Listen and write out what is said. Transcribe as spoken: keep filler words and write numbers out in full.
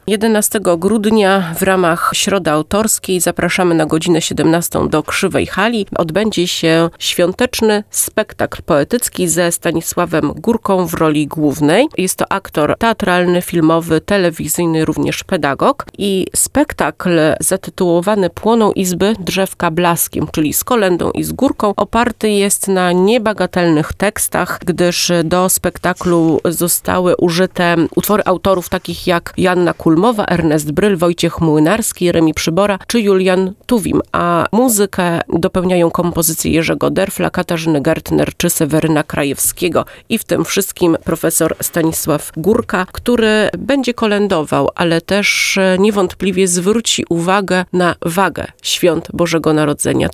jedenastego grudnia w ramach Środy Autorskiej zapraszamy na godzinę siedemnastą do Krzywej Hali. Odbędzie się świąteczny spektakl poetycki ze Stanisławem Górką w roli głównej. Jest to aktor teatralny, filmowy, telewizyjny, również pedagog. I spektakl zatytułowany Płoną izby drzewka blaskiem, czyli z kolędą i z górką, oparty jest na niebagatelnych tekstach, gdyż do spektaklu zostały użyte utwory autorów takich jak Joanna Kulmowa, Ernest Bryl, Wojciech Młynarski, Jeremi Przybora czy Julian Tuwim, a muzykę dopełniają kompozycje Jerzego Derfla, Katarzyny Gertner czy Seweryna Krajewskiego. I w tym wszystkim profesor Stanisław Górka, który będzie kolędował, ale też niewątpliwie zwróci uwagę na wagę świąt Bożego Narodzenia.